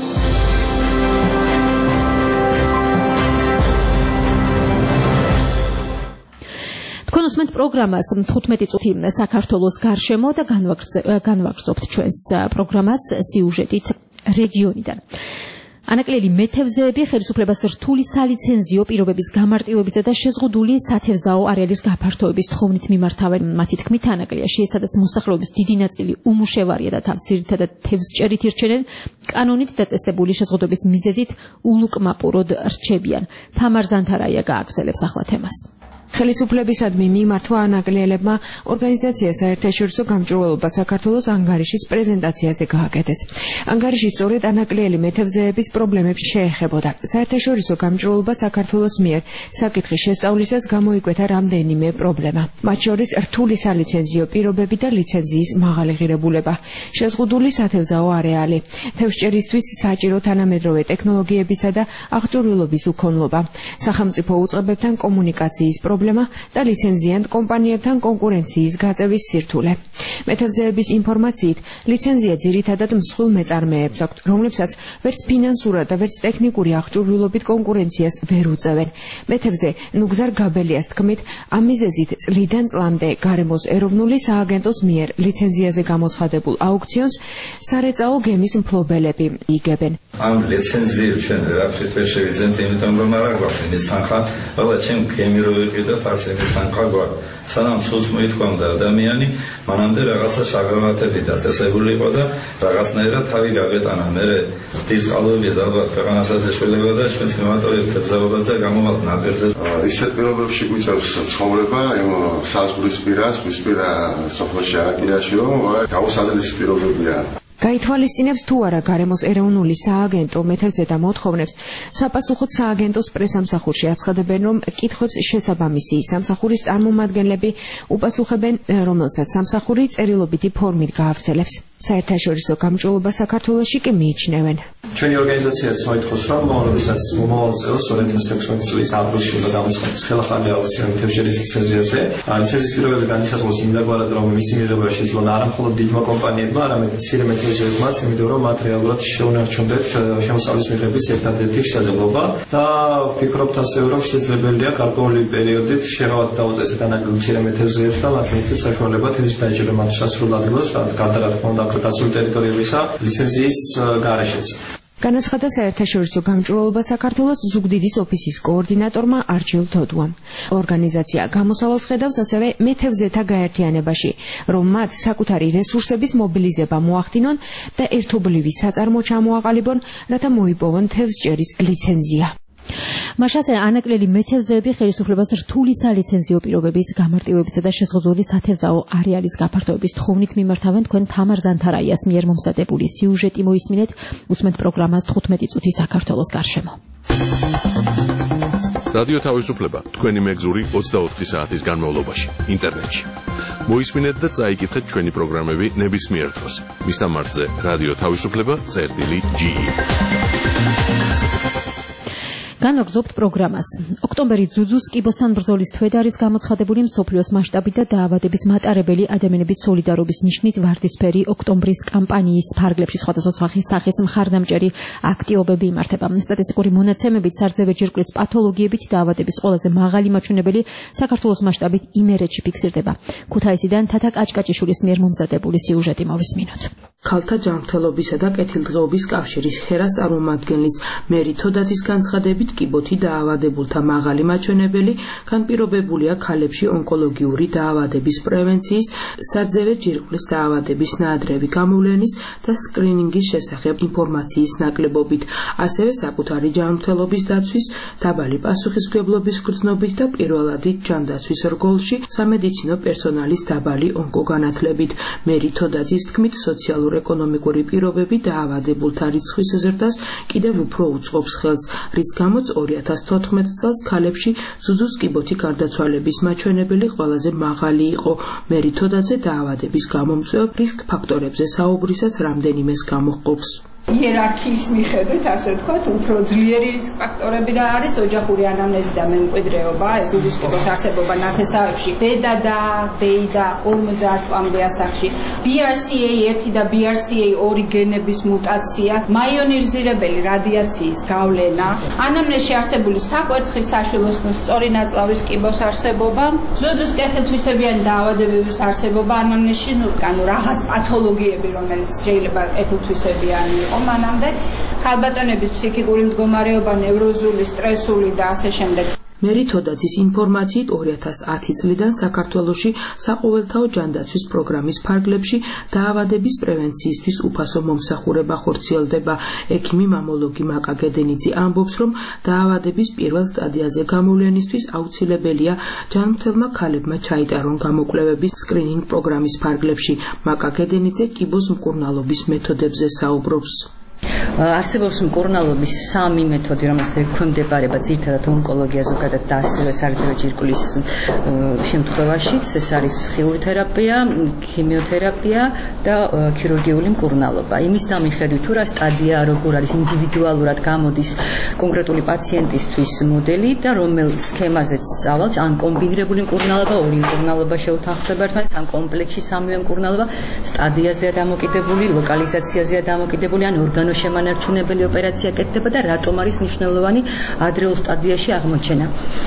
თქვენ უსმენთ პროგრამას 15 წუთი საქართველოს გარშემო და განვაგრძობთ ჩვენს პროგრამას სიუჟეტით რეგიონიდან. ანაკლელი მეთევზეები ხელისუფლებას რთული სალიცენზიო პირობების გამარტივებისა და შეზღუდული სათევზაო არეალის გაფართოების თხოვნით მიმართავენ. მათი თქმით, ანაკლიაში, სადაც მოსახლეობის დიდი ნაწილი უმუშევარია და თავს ძირითადად თევზჭერით ირჩენენ, კანონით დაწესებული შეზღუდვების მიზეზით ულუკმაპუროდ რჩებიან. თამარ ზანთარაია გააგრძელებს ახლა თემას. ხელისუფლებისადმი მიმართვა ანაკლელებმა ორგანიზაცია საერთაშორისო გამჭვირვალობა საქართველოს ანგარიშის პრეზენტაციაზე გააკეთეს. ანგარიში სწორედ ანაკლელი მეთევზეების პრობლემებს შეეხებოდა. საერთაშორისო გამჭვირვალობა საქართველოს მიერ საკითხის შესწავლისას გამოიკვეთა რამდენიმე პრობლემა. მათ შორის რთული სალიცენზიო პირობები და ლიცენზიის მაღალი ღირებულება, შეზღუდული სათევზაო არეალი, თევზჭერისთვის საჭირო თანამედროვე ტექნოლოგიებისა და აღჭურვილობის უქონლობა, სახელმწიფო უწყებებთან კომუნიკაციის პრობლემა და ლიცენზიანტ კომპანიებთან კონკურენციის გაწევის სირთულე. მეთევზეების ინფორმაციით, ლიცენზია ძირითადად მსხვილ მეწარმეებს აქვთ, რომლებსაც ვერც ფინანსურად და ვერც ტექნიკური აღჭურვილობით კონკურენციას ვერ უწევენ. მეთევზე ნუგზარ გაბელიას თქმით, ამ მიზეზით წლიდან წლამდე გარემოს ეროვნული სააგენტოს მიერ ლიცენზიაზე გამოცხადებულ აუქციონს სარეწაო გემის მფლობელები იგებენ. ამ ლიცენზიებს ჩვენ აბსოლუტურად ვერ შევიძენთ, იმიტომ რომ არ გვაქვს იმის თანხა, ყველა ჩემ გემი რო და ფარსების თანხა გვაქვს. სანამ სულს მოითქვამდა ადამიანი, მანამდე რაღაცა შეგავათები დაწესებული იყო და რაღაცნაირად თავი გავეტანა. მე ხდის წყალობები ალბათ ქვეყანასაც ეშველება და ჩვენს მემატოებთ ებზაობას და გამოვალთ ნაპირზე. ისეთ პირობებში გვიწევს ცხოვრება, იმ საზღვრის პირას, ზღვისპირა სოფელში არაკლიაშიო, გაუსადენის პირობებია. გაითვალისწინებს თუ არა გარემოს ეროვნული სააგენტო მეთევზეთა მოთხოვნებს, საპასუხოდ სააგენტოს პრესამსახურში აცხადებენ, რომ კითხვებს შესაბამისი სამსახურის წარმომადგენლები უპასუხებენ, რომელსაც სამსახური წერილობითი ფორმით გაავრცელებს. საერთაშორისო გამჭვირვალობა საქართველოში კი მიიჩნევენ. ჩვენი ორგანიზაციაც მოითხოვს, რომ როდესაც მომავალ წელს 2016 წლის აბრილში უნდა გამოცხადდეს ხელახალი აუქცია თევზჭერის ლიცენზიაზე. ლიცენზიის პირველი განისაზღვროს იმდაგვარად, რომ მისი მიღება შეძლო არა მხოლოდ დიდმა კომპანიებმა, არამედ მცირე მეთევზეებმაც, იმიტომ რომ მათ რეალურად შეუნარჩუნდეთ შემოსავლის მიღების ერთადერთი შესაძლებლობა და ვფიქრობთ ასევე, რომ შესაძლებელია გარკვეული პერიოდით შერავად დაუწესეთ ანაგლ მცირე მეთევზეებს და მათ მიეცეთ საშუალება თევზის დაიჭერა სასრულ ადგილას, გარდა რა თქმა უნდა აქტუალური ტერიტორიებისა ლიცენზიის გარეშეც. განაცხადა საერთაშორისო გამჭვირვალობა საქართველოს ზუგდიდის ოფისის კოორდინატორმა არჩილ თოდუამ. ორგანიზაცია გამოსავალს ხედავს ასევე მეთევზეთა გაერთიანებაში, რომ მათ საკუთარი რესურსების მობილიზება მოახდინონ და ერთობლივი საწარმო ჩამოაყალიბონ, რათა მოიპოვონ თევზჭერის ლიცენზია. მაშასე ანაკლელი მეთევზეები ხელისუფლებას რთული სალიცენზიო პირობების გამარტივებისა და შეზღუდული სათევზაო არეალის გაფართოების თხოვნით მიმართავენ თქვენ თამარ ზანთარაიას მიერ მომზადებული სიუჟეტი მოისმინეთ უსმენთ პროგრამას 15 წუთი საქართველოს გარშემო. რადიო თავისუფლება თქვენი მეგზური 24 საათის განმავლობაში ინტერნეტში. მოისმინეთ და წაიკითხეთ ჩვენი პროგრამები ნებისმიერ დროს. მისამართზე რადიო თავისუფლება.ge განაგზობთ პროგრამას. ოქტომბერი ძუძუს კიბოსთან ბრძოლის თვედ არის გამოცხადებული მსოფლიოს მასშტაბით და დაავადების მატარებელი ადამიანების სოლიდარობის ნიშნით ვარდისფერი ოქტომბრის კამპანიის ფარგლებში სხვადასხვა სახის მხარდამჭერი აქტივობები იმართება. სტატისტიკური მონაცემებით სარძევე ჯირკვლის პათოლოგიებით დაავადების ყველაზე მაღალი მაჩვენებელი საქართველოს მასშტაბით იმერეთში ფიქსირდება. ქუთაისიდან თათა კაჭკაჭიშვილის მიერ მომზადებული სიუჟეტი მოვისმინოთ. ქალთა ჯანმრთელობისა და კეთილდღეობის კავშირის ჰერას წარმომადგენლის მერი თოდაძის განცხადებით კიბოთი დაავადებულთა მაღალი მაჩვენებელი განპირობებულია ქალებში ონკოლოგიური დაავადების პრევენციის, სარძევე ჯირკვლის დაავადების ნაადრევი გამოვლენის და სკრინინგის შესახებ ინფორმაციის ნაკლებობით, ასევე საკუთარი ჯანმრთელობის დაცვის, დაბალი პასუხისმგებლობის გრძნობით და პირველადი ჯანდაცვის რგოლში სამედიცინო პერსონალის დაბალი ონკოგანათლებით. მერი თოდაძის თქმით, სოციალურ-ეკონომიკური პირობები დაავადებულთა რიცხვის ზრდას კიდევ უფრო უწყობს ხელს, რის გამოც 2014 წელს ქალებში ძუძუს კიბოთი გარდაცვალების მაჩვენებელი ყველაზე მაღალი იყო. მერი თოდაძე დაავადების გამომწვევ რისკ ფაქტორებზე საუბრისას რამდენიმეს გამოჰყოფს. იერარქიის მიხედვით, ასე ვთქვათ, უფრო ძლიერი რისკ ფაქტორები რა არის ოჯახური ანამნეზი და მემკვიდრეობა, ეს ძუძუს კიბოს არსებობა ნათესავებში, დედა და დეიდა 50 წლამდე ასაკში, BRCA1 და BRCA2 გენების მუტაცია, მაიონიზირებელი რადიაციის გავლენა, ანამნეზში არსებული საკვერცხის საშვილოსნოს სწორი ნაწლავის კიბოს არსებობა, ძუძუს კეთილთვისებიანი დაავადებების არსებობა ანამნეზში, რაღაც პათოლოგიები, რომელიც შეიძლება კეთილთვისებიანი იყო მანამდე, ქალბატონების ფსიქიკური მდგომარეობა, ნევროზული, სტრესული და ასე შემდეგ. მერი თოდაძის ინფორმაციით 2010 წლიდან საქართველოში საყოველთაო ჯანდაცვის პროგრამის ფარგლებში დაავადების პრევენციისთვის უფასო მომსახურება ხორციელდება. ექიმი მამოლოგი მაკა გედენიძე ამბობს, რომ დაავადების პირველ სტადიაზე გამოვლენისთვის აუცილებელია ჯანმრთელმა ქალებმა ჩაიტარონ გამოკვლევების სკრინინგ პროგრამის ფარგლებში. მაკა გედენიძე კიბოს მკურნალობის მეთოდებზე საუბრობს. არსებობს მკურნალობის სამი მეთოდი, რომელსაც ექვემდებარება ძირითადად ონკოლოგია ზოგადად და ასევე სარძევე ჯირკვლის შემთხვევაშიც, ეს არის სხიური თერაპია, ქიმიოთერაპია და ქირურგიული მკურნალობა. იმის დამიხედვით თუ რა სტადია, როგორ არის ინდივიდუალურად გამოდის კონკრეტული პაციენტისთვის მოდელი და რომელ სქემაზეც სწავლობს, ან კომბინირებული მკურნალობა, ორი მკურნალობა შეუთანხმდება ერთმანეთს, ან კომპლექსში სამივე მკურნალობა, სტადიაზეა დამოკიდებული, ლოკალიზაციაზეა დამოკიდებული, ან შემანარჩუნებელი ოპერაცია კეთდება და რატომ არის მნიშვნელოვანი ადრეულ სტადიაში აღმოჩენა.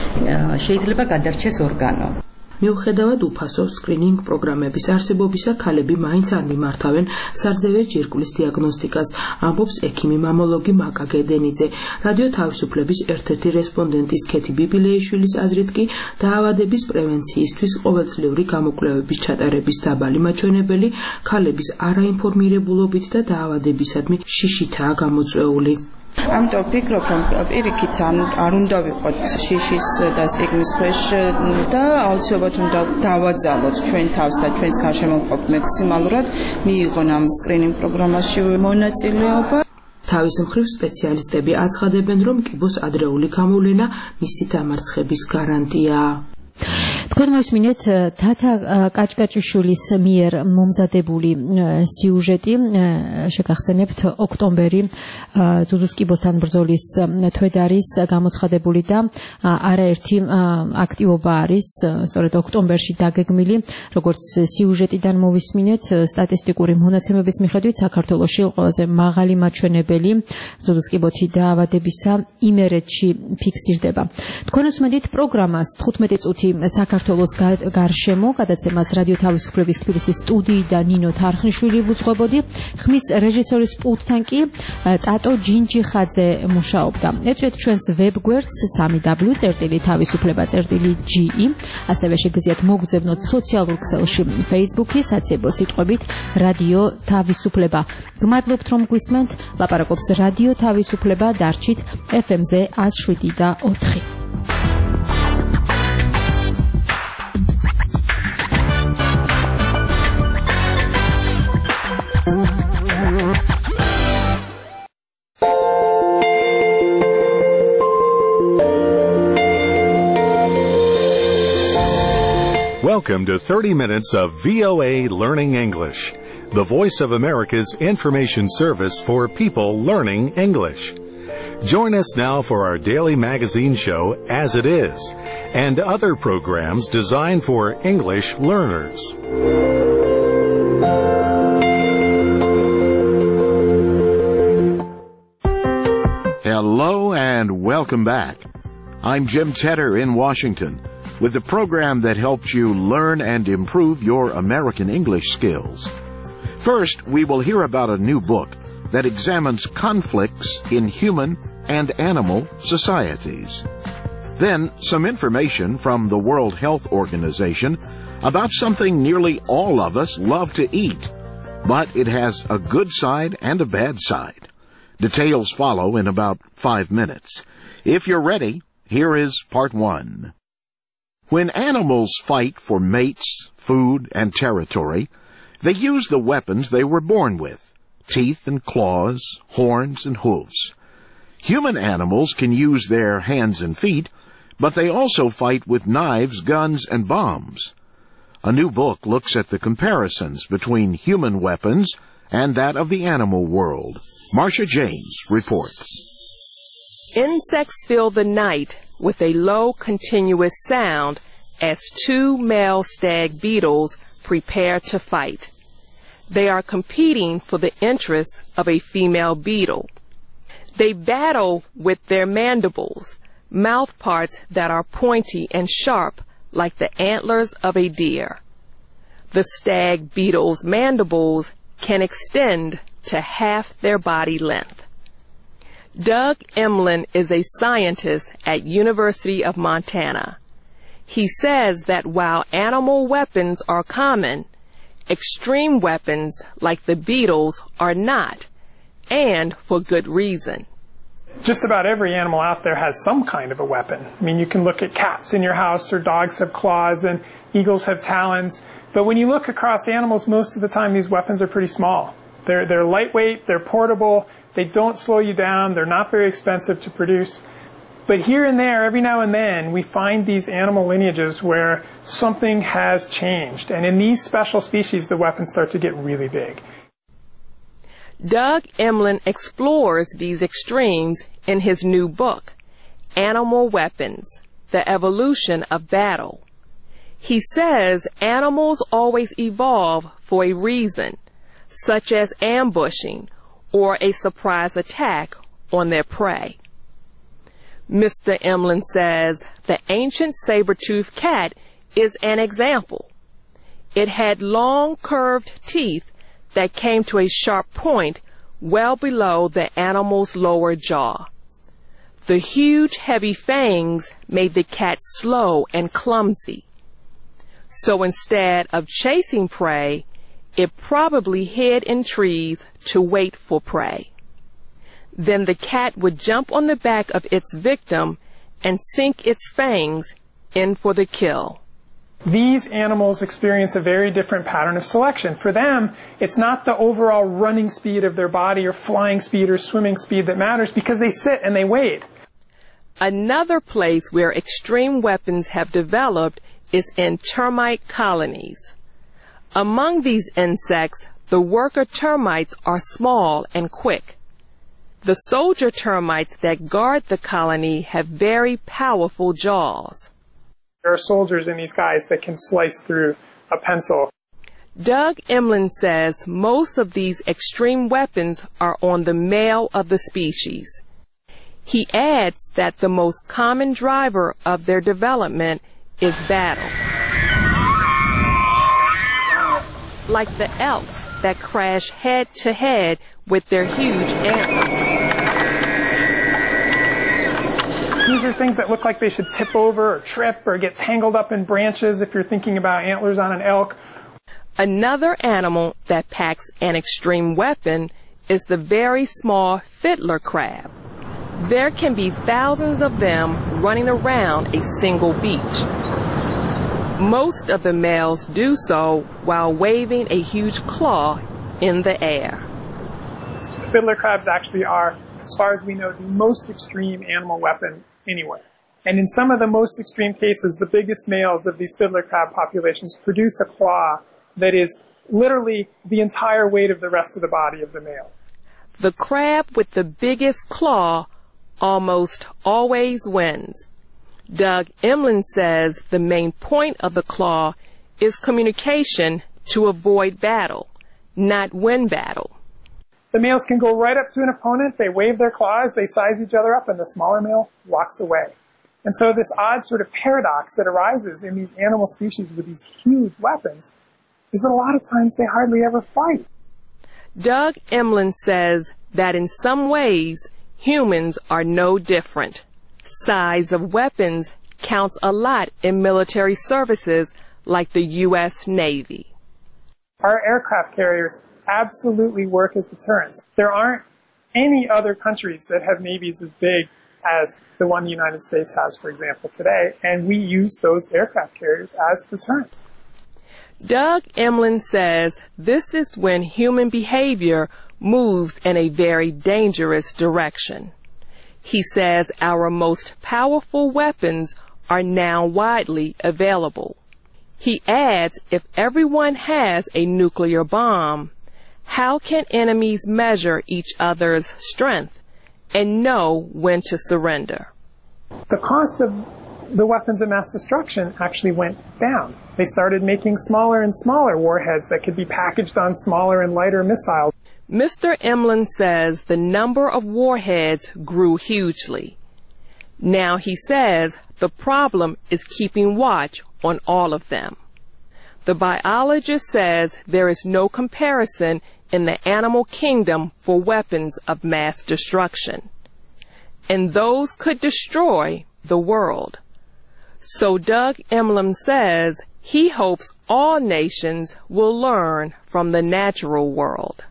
შეიძლება გადარჩეს ორგანო. მიუხედავად უფასო სკრინინგ პროგრამების არსებობისა, ქალები მაინც არ მიმართავენ სარძევე ჯირკვლის დიაგნოსტიკას, ამბობს ექიმი მამოლოგი მაკა გედენიძე. რადიო თავისუფლების ერთ-ერთი რესპონდენტის ქეთი ბიბილეიშვილის აზრით კი დაავადების პრევენციისთვის ყოველწლიური გამოკვლევების ჩატარების დაბალი მაჩვენებელი ქალების არაინფორმირებულობით და დაავადებისადმი შიშითაა გამოწვეული. ამიტომ ვფიქრობ, რომ პირიქით არ უნდა ვიყოთ შიშის და სტიგმის ქვეშ და აუცილებლად უნდა დავაძალოთ ჩვენ თავს და ჩვენს გარშემო მყოფ მაქსიმალურად მიიღონ ამ სკრინინგ პროგრამაში მონაწილეობა. თავის მხრივ სპეციალისტები აცხადებენ, რომ კიბოს ადრეული გამოვლენა მისი დამარცხების გარანტიაა. თქვენ მოისმინეთ თათა კაჭკაჭიშვილის მიერ მომზადებული სიუჟეტი შეგახსენებთ ოქტომბერი ძუძუს კიბოსთან ბრძოლის თვედარის გამოცხადებული და არაერთი აქტივობა არის სწორედ ოქტომბერში დაგეგმილი როგორც სიუჟეტიდან მოვისმინეთ სტატისტიკური მონაცემების მიხედვით საქართველოში ყველაზე მაღალი მაჩვენებელი ძუძუს კიბოთი დაავადებისა იმერეთში ფიქსირდება თქვენ უსმენთ პროგრამას 15 წუთი საქართველოს გარშემო გადაცემას რადიო თავისუფლების თბილისის სტუდიიდან ნინო თარხნიშვილი ვუძღვებოდი ხმის რეჟისორის პულტთან კი ტატო ჯინჯიხაძე მუშაობდა ეწვიეთ ჩვენს ვებგვერდს www.თავისუფლება.ge ასევე შეგიძლიათ მოგძებნოთ სოციალურ ქსელში Facebook-ი საცებო სიტყვებით რადიო თავისუფლება გმადლობთ რომ გვისმენთ ლაპარაკობს რადიო თავისუფლება დარჩით FM-ზე 107.4 Welcome to 30 minutes of VOA Learning English, the Voice of America's information service for people learning English. Join us now for our daily magazine show, As It Is, and other programs designed for English learners. Hello and welcome back. I'm Jim Tedder in Washington with the program that helps you learn and improve your American English skills. First, we will hear about a new book that examines conflicts in human and animal societies. Then, some information from the World Health Organization about something nearly all of us love to eat, but it has a good side and a bad side. Details follow in about 5 minutes. If you're ready, here is part 1. When animals fight for mates, food, and territory, they use the weapons they were born with, teeth and claws, horns and hooves. Human animals can use their hands and feet, but they also fight with knives, guns, and bombs. A new book looks at the comparisons between human weapons and that of the animal world. Marcia James reports. Insects fill the night with a low, continuous sound as 2 male stag beetles prepare to fight. They are competing for the interests of a female beetle. They battle with their mandibles, mouth parts that are pointy and sharp like the antlers of a deer. The stag beetle's mandibles can extend to half their body length. Doug Emlin is a scientist at University of Montana. He says that while animal weapons are common, extreme weapons like the beetles are not, and for good reason. Just about every animal out there has some kind of a weapon. I mean, you can look at cats in your house, or dogs have claws, and eagles have talons. But when you look across animals, most of the time these weapons are pretty small. They're lightweight, they're portable, they don't slow you down, they're not very expensive to produce. But here and there, every now and then, we find these animal lineages where something has changed. And in these special species, the weapons start to get really big. Doug Emlin explores these extremes in his new book, Animal Weapons, The Evolution of Battle. He says animals always evolve for a reason, such as ambushing or a surprise attack on their prey. Mr. Emlin says the ancient saber-toothed cat is an example. It had long curved teeth that came to a sharp point well below the animal's lower jaw. The huge heavy fangs made the cat slow and clumsy. So instead of chasing prey, it probably hid in trees to wait for prey. Then the cat would jump on the back of its victim and sink its fangs in for the kill. These animals experience a very different pattern of selection. For them, it's not the overall running speed of their body or flying speed or swimming speed that matters because they sit and they wait. Another place where extreme weapons have developed is in termite colonies. Among these insects, the worker termites are small and quick. The soldier termites that guard the colony have very powerful jaws. There are soldiers in these guys that can slice through a pencil. Doug Emlin says most of these extreme weapons are on the male of the species. He adds that the most common driver of their development is battle. Like the elks that crash head to head with their huge antlers. These are things that look like they should tip over or trip or get tangled up in branches if you're thinking about antlers on an elk. Another animal that packs an extreme weapon is the very small fiddler crab. There can be thousands of them running around a single beach. Most of the males do so while waving a huge claw in the air. The fiddler crabs actually are, as far as we know, the most extreme animal weapon anywhere. And in some of the most extreme cases, the biggest males of these fiddler crab populations produce a claw that is literally the entire weight of the rest of the body of the male. The crab with the biggest claw almost always wins. Doug Emlin says the main point of the claw is communication to avoid battle, not win battle. The males can go right up to an opponent, they wave their claws, they size each other up, and the smaller male walks away. And so this odd sort of paradox that arises in these animal species with these huge weapons is that a lot of times they hardly ever fight. Doug Emlin says that in some ways, humans are no different. Size of weapons counts a lot in military services like the U.S. Navy. Our aircraft carriers absolutely work as deterrents. There aren't any other countries that have navies as big as the one the United States has, for example, today, and we use those aircraft carriers as deterrents. Doug Emlin says this is when human behavior moves in a very dangerous direction. He says our most powerful weapons are now widely available. He adds if everyone has a nuclear bomb, how can enemies measure each other's strength and know when to surrender? The cost of the weapons of mass destruction actually went down. They started making smaller and smaller warheads that could be packaged on smaller and lighter missiles. Mr. Emlin says the number of warheads grew hugely. Now he says the problem is keeping watch on all of them. The biologist says there is no comparison in the animal kingdom for weapons of mass destruction, and those could destroy the world. So Doug Emlin says he hopes all nations will learn from the natural world.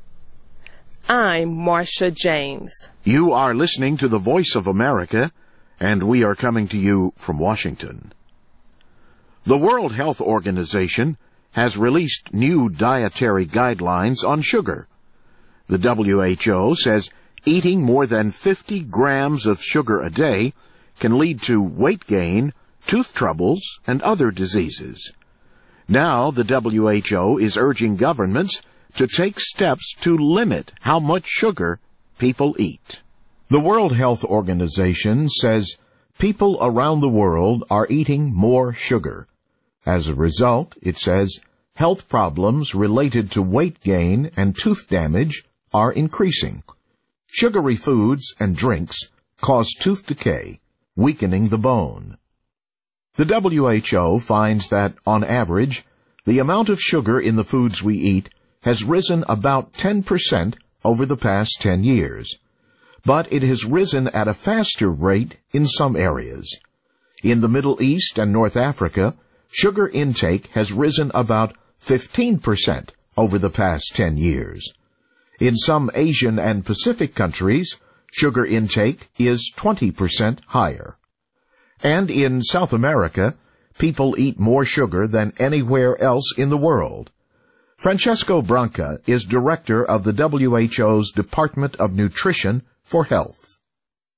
I'm Marcia James. You are listening to the Voice of America, and we are coming to you from Washington. The World Health Organization has released new dietary guidelines on sugar. The WHO says eating more than 50 grams of sugar a day can lead to weight gain, tooth troubles, and other diseases. Now the WHO is urging governments to take steps to limit how much sugar people eat. The World Health Organization says people around the world are eating more sugar. As a result, it says, health problems related to weight gain and tooth damage are increasing. Sugary foods and drinks cause tooth decay, weakening the bone. The WHO finds that, on average, the amount of sugar in the foods we eat has risen about 10% over the past 10 years. But it has risen at a faster rate in some areas. In the Middle East and North Africa, sugar intake has risen about 15% over the past 10 years. In some Asian and Pacific countries, sugar intake is 20% higher. And in South America, people eat more sugar than anywhere else in the world. Francesco Branca is director of the WHO's Department of Nutrition for Health.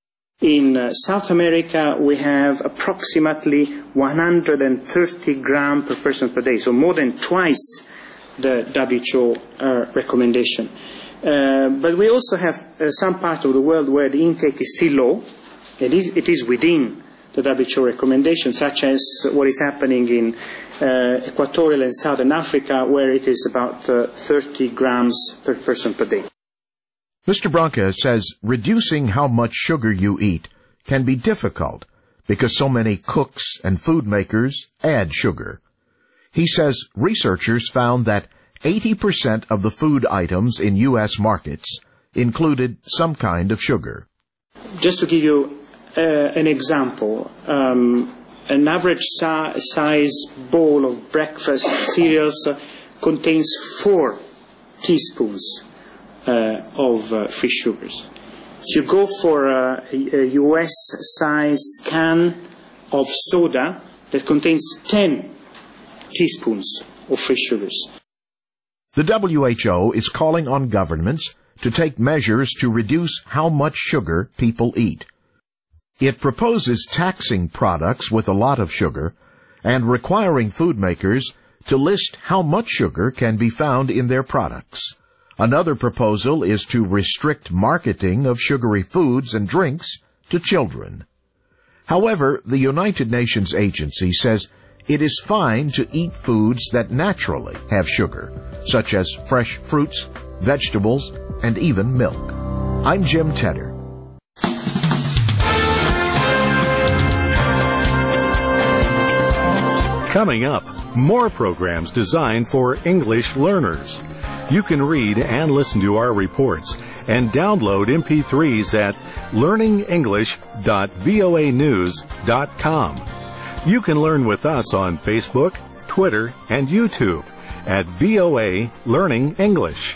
In South America, we have approximately 130 grams per person per day, so more than twice the WHO recommendation. But we also have some parts of the world where the intake is still low. It is within the WHO recommendation, such as what is happening in Equatorial and Southern Africa, where it is about 30 grams per person per day. Mr. Branca says reducing how much sugar you eat can be difficult because so many cooks and food makers add sugar. He says researchers found that 80% of the food items in U.S. markets included some kind of sugar. Just to give you an example, an average size bowl of breakfast cereals contains 4 teaspoons of free sugars. If you go for a US size can of soda, that contains 10 teaspoons of free sugars. The WHO is calling on governments to take measures to reduce how much sugar people eat. It proposes taxing products with a lot of sugar and requiring food makers to list how much sugar can be found in their products. Another proposal is to restrict marketing of sugary foods and drinks to children. However, the United Nations agency says it is fine to eat foods that naturally have sugar, such as fresh fruits, vegetables, and even milk. I'm Jim Tedder. Coming up, more programs designed for English learners. You can read and listen to our reports and download MP3s at learningenglish.voanews.com. You can learn with us on Facebook, Twitter, and YouTube at VOA Learning English.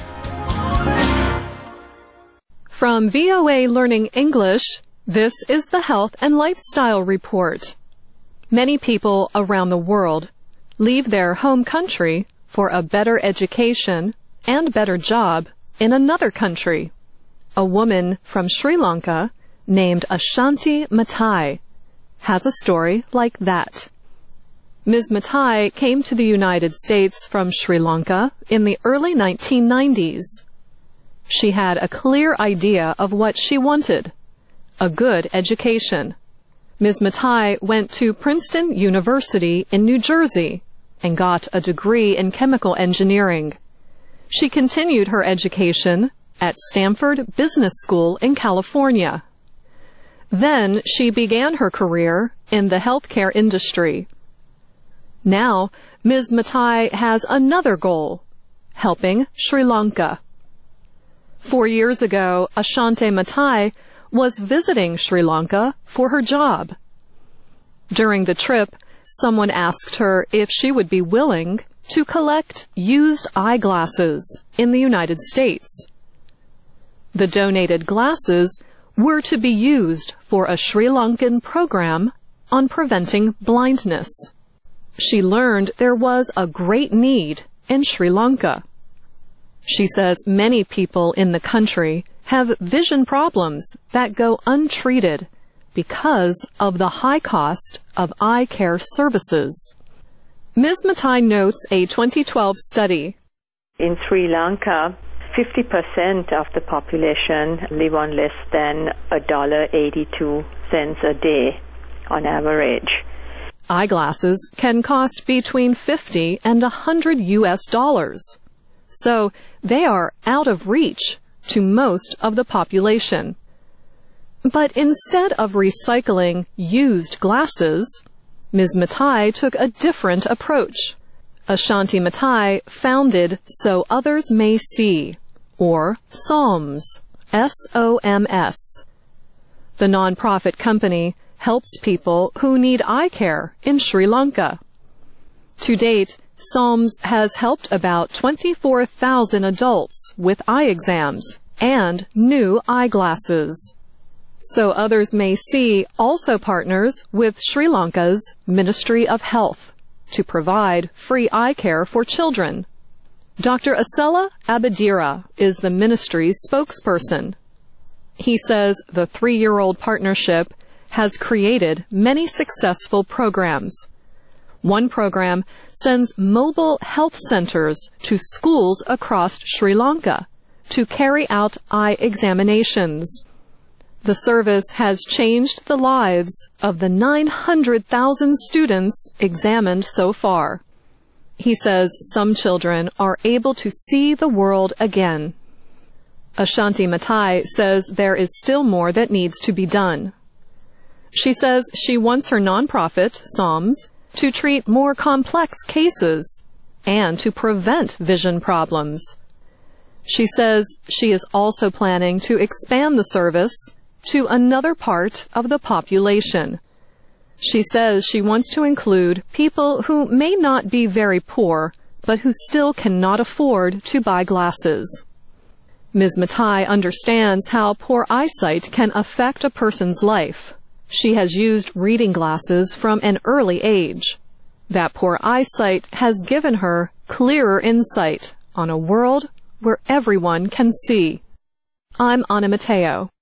From VOA Learning English, this is the Health and Lifestyle Report. Many people around the world leave their home country for a better education and better job in another country. A woman from Sri Lanka named Ashanti Matai has a story like that. Ms. Matai came to the United States from Sri Lanka in the early 1990s. She had a clear idea of what she wanted, a good education. Ms. Matai went to Princeton University in New Jersey and got a degree in chemical engineering. She continued her education at Stanford Business School in California. Then she began her career in the healthcare industry. Now, Ms. Matai has another goal, helping Sri Lanka. 4 years ago, Ashanti Matai was visiting Sri Lanka for her job. During the trip, someone asked her if she would be willing to collect used eyeglasses in the United States. The donated glasses were to be used for a Sri Lankan program on preventing blindness. She learned there was a great need in Sri Lanka. She says many people in the country have vision problems that go untreated because of the high cost of eye care services. Ms. Matai notes a 2012 study. In Sri Lanka, 50% of the population live on less than $1.82 a day on average. Eyeglasses can cost between $50 and $100. So they are out of reach to most of the population. But instead of recycling used glasses, Ms. Matai took a different approach. Ashanti Matai founded So Others May See, or SOMS, S-O-M-S. The nonprofit company helps people who need eye care in Sri Lanka. To date, SOMS has helped about 24,000 adults with eye exams and new eyeglasses. So Others May See also partners with Sri Lanka's Ministry of Health to provide free eye care for children. Dr. Asela Abadira is the ministry's spokesperson. He says the 3-year-old partnership has created many successful programs. One program sends mobile health centers to schools across Sri Lanka to carry out eye examinations. The service has changed the lives of the 900,000 students examined so far. He says some children are able to see the world again. Ashanti Matai says there is still more that needs to be done. She says she wants her nonprofit, SOMS, to treat more complex cases and to prevent vision problems. She says she is also planning to expand the service to another part of the population. She says she wants to include people who may not be very poor, but who still cannot afford to buy glasses. Ms. Matai understands how poor eyesight can affect a person's life. She has used reading glasses from an early age. That poor eyesight has given her clearer insight on a world where everyone can see. I'm Anna Mateo.